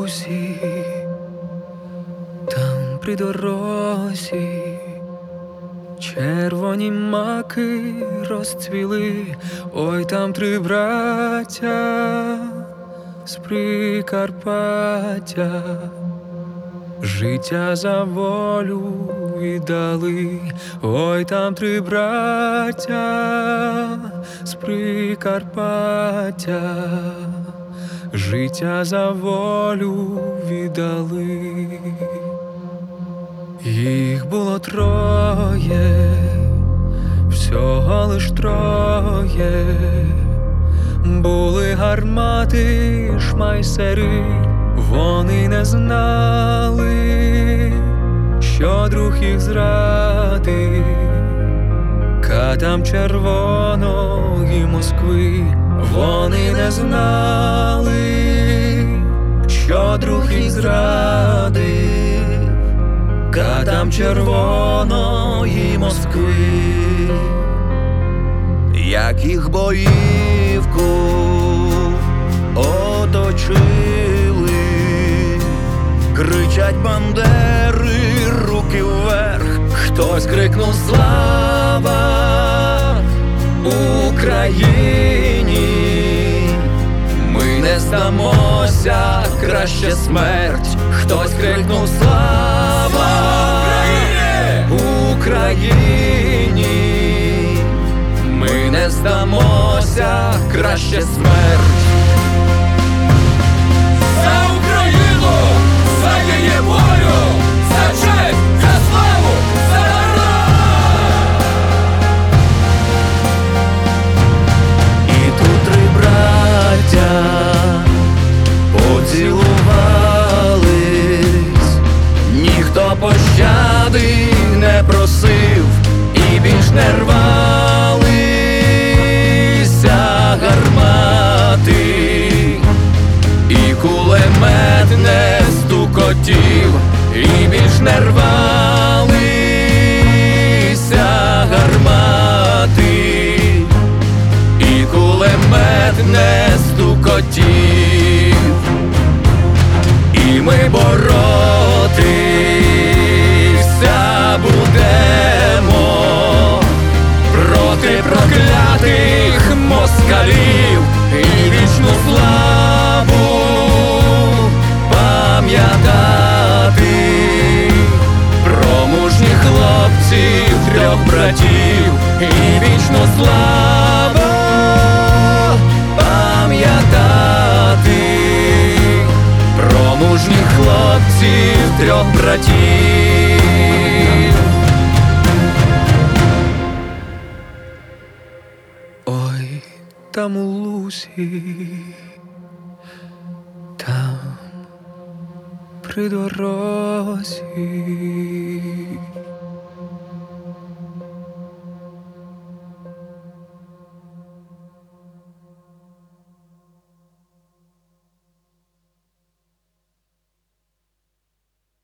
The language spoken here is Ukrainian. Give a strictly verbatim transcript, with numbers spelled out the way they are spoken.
лусі, там при дорозі червоні маки розцвіли. Ой, там три браття з Прикарпаття життя за волю віддали. Ой, там три браття з Прикарпаття життя за волю віддали. Їх було троє, всього лиш троє. Були гармати, шмайсери, вони не знали, що друг їх зрадив. Катам червоної Москви, вони не знали, що друг їх зрадив. Катам червоної Москви, як їх боївку оточили, кричать бандери, руки вверх. Хтось крикнув: слава Україні! Ми не здамося, краще смерть. Хтось крикнув: слава Україні! Ми не здамося, краще смерть. За Україну, за її волю, за честь, за славу, за народ! І тут три браття поцілувались, ніхто пощади не просив і більш не рвалися гармати, і кулемет не стукотів, і більш не рвалися гармати, і кулемет не стукотів. І ми боротися будемо проти проклятих москалів, і вічну славу пам'ятати про мужніх хлопців трьох братів, і вічну славу пам'ятати про мужніх хлопців трьох братів. Ой, там у лусі, там при дорозі